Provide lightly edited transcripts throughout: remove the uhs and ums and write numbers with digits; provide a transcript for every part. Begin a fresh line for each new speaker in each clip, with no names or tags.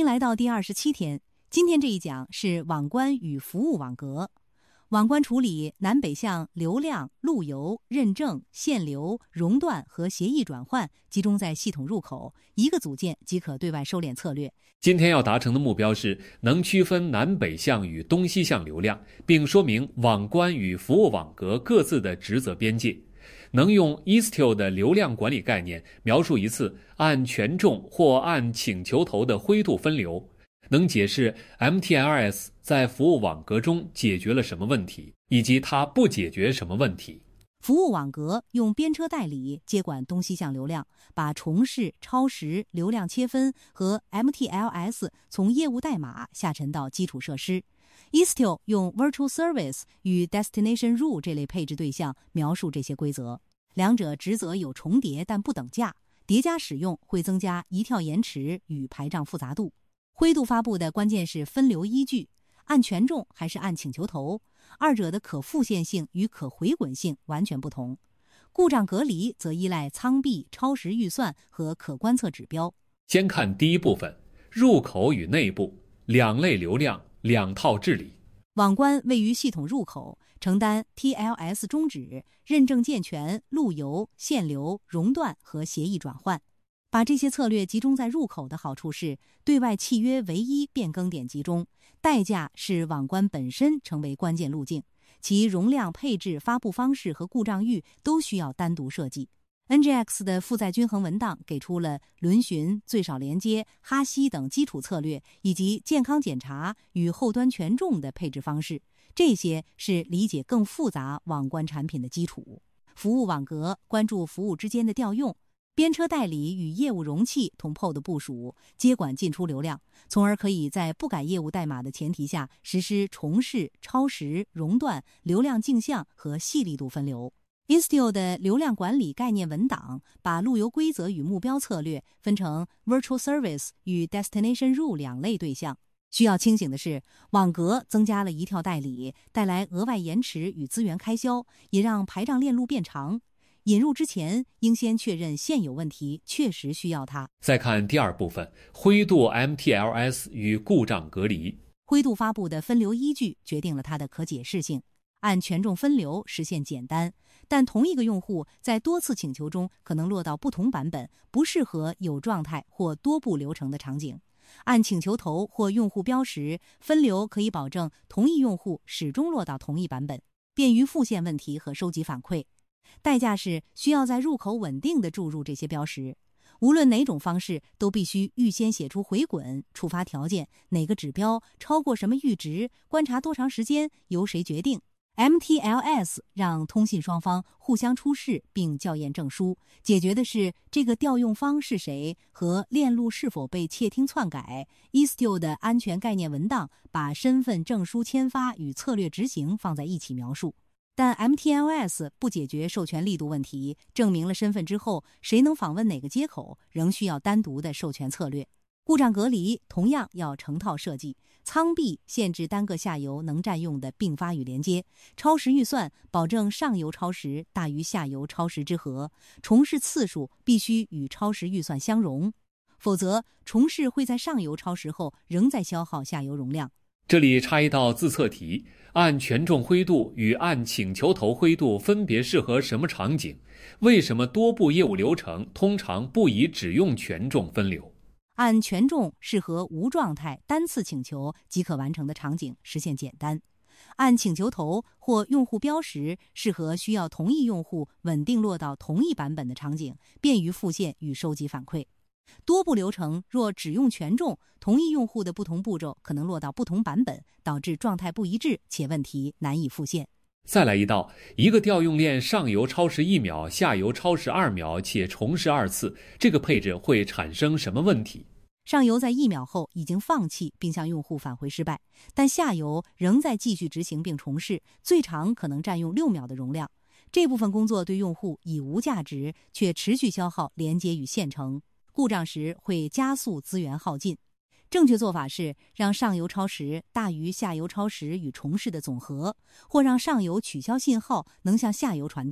迎来到第27天。今天这一讲是网关与服务网格。网关处理南北向流量、路由、认证、限流、熔断和协议转换集中在系统入口，一个组件即可对外收敛策略。
今天要达成的目标是能区分南北向与东西向流量，并说明网关与服务网格各自的职责边界。能用 Istio 的流量管理概念描述一次按权重或按请求头的灰度分流，能解释 MTLS 在服务网格中解决了什么问题，以及它不解决什么问题。
服务网格用编车代理接管东西向流量，把重事、超时、流量切分和 MTLS 从业务代码下沉到基础设施。Istio 用 Virtual Service 与 Destination Rule 这类配置对象描述这些规则，两者职责有重叠但不等价，叠加使用会增加移跳延迟与排障复杂度。灰度发布的关键是分流依据，按权重还是按请求头，二者的可复现性与可回滚性完全不同。故障隔离则依赖仓壁、超时预算和可观测指标。
先看第一部分，入口与内部，两类流量，两套治理。
网关位于系统入口，承担 TLS 终止、认证健全、路由、限流、熔断和协议转换。把这些策略集中在入口的好处是，对外契约唯一变更点集中，代价是网关本身成为关键路径，其容量配置、发布方式和故障域都需要单独设计。NGX 的负载均衡文档给出了轮询、最少连接、哈希等基础策略，以及健康检查与后端权重的配置方式，这些是理解更复杂网关产品的基础。服务网格关注服务之间的调用，编车代理与业务容器同 POD 部署，接管进出流量，从而可以在不改业务代码的前提下实施重事、超时、熔断、流量镜像和细粒度分流。Istio 的流量管理概念文档把路由规则与目标策略分成 Virtual Service 与 Destination Rule 两类对象。需要清醒的是，网格增加了一跳代理，带来额外延迟与资源开销，也让排障链路变长。引入之前，应先确认现有问题确实需要它。
再看第二部分，灰度 MTLS 与故障隔离。
灰度发布的分流依据决定了它的可解释性，按权重分流实现简单，但同一个用户在多次请求中可能落到不同版本，不适合有状态或多步流程的场景。按请求头或用户标识分流，可以保证同一用户始终落到同一版本，便于复现问题和收集反馈。代价是需要在入口稳定地注入这些标识，无论哪种方式都必须预先写出回滚、触发条件、哪个指标超过什么阈值、观察多长时间由谁决定。MTLS 让通信双方互相出示并校验证书，解决的是这个调用方是谁和链路是否被窃听篡改。Istio 的安全概念文档把身份证书签发与策略执行放在一起描述。但 MTLS 不解决授权力度问题，证明了身份之后谁能访问哪个接口，仍需要单独的授权策略。故障隔离同样要成套设计，仓壁限制单个下游能占用的并发与连接，超时预算保证上游超时大于下游超时之和，重事次数必须与超时预算相容，否则重事会在上游超时后仍在消耗下游容量。
这里插一道自测题，按权重灰度与按请求头灰度分别适合什么场景？为什么多步业务流程通常不以只用权重分流？
按权重适合无状态单次请求即可完成的场景，实现简单。按请求头或用户标识适合需要同一用户稳定落到同一版本的场景，便于复现与收集反馈。多步流程若只用权重，同一用户的不同步骤可能落到不同版本，导致状态不一致且问题难以复现。
再来一道，一个调用链上游超时1秒，下游超时2秒且重试2次，这个配置会产生什么问题？
上游在1秒后已经放弃并向用户返回失败，但下游仍在继续执行并重试，最长可能占用6秒的容量。这部分工作对用户已无价值，却持续消耗连接与线程，故障时会加速资源耗尽。正确做法是让上游超时大于下游超时与重试的总和，或让上游取消信号能向下游传递。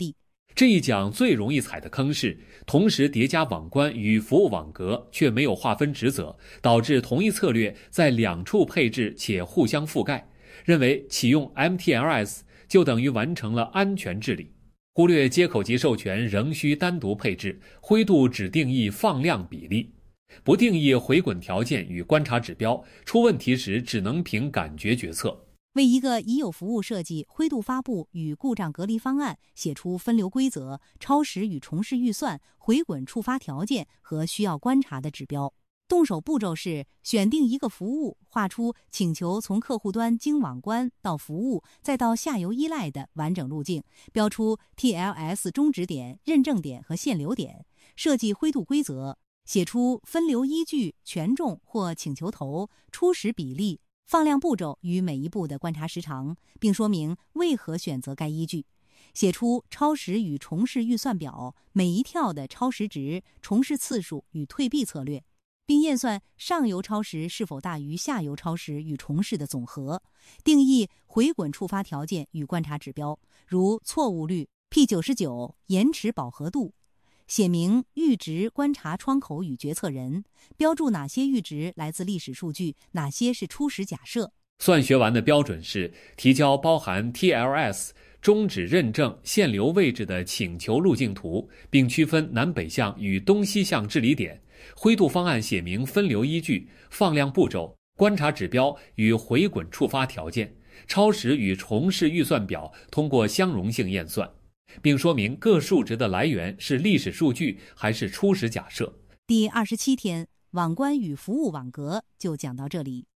这一讲最容易踩的坑是，同时叠加网关与服务网格，却没有划分职责，导致同一策略在两处配置且互相覆盖，认为启用 MTLS 就等于完成了安全治理，忽略接口级授权仍需单独配置，灰度只定义放量比例，不定义回滚条件与观察指标，出问题时只能凭感觉决策。
为一个已有服务设计灰度发布与故障隔离方案写出分流规则、超时与重试预算、回滚触发条件和需要观察的指标。动手步骤是选定一个服务，画出请求从客户端经网关到服务再到下游依赖的完整路径，标出 TLS 终止点、认证点和限流点，设计灰度规则，写出分流依据、权重或请求头、初始比例、放量步骤与每一步的观察时长，并说明为何选择该依据，写出超时与重试预算表，每一跳的超时值、重试次数与退避策略，并验算上游超时是否大于下游超时与重试的总和，定义回滚触发条件与观察指标，如错误率、P99、延迟饱和度，写明阈值观察窗口与决策人，标注哪些阈值来自历史数据，哪些是初始假设。
算学完的标准是提交包含 TLS、终止认证、限流位置的请求路径图，并区分南北向与东西向治理点。灰度方案写明分流依据、放量步骤、观察指标与回滚触发条件，超时与重试预算表通过相容性验算，并说明各数值的来源是历史数据还是初始假设。
第27天，网关与服务网格就讲到这里。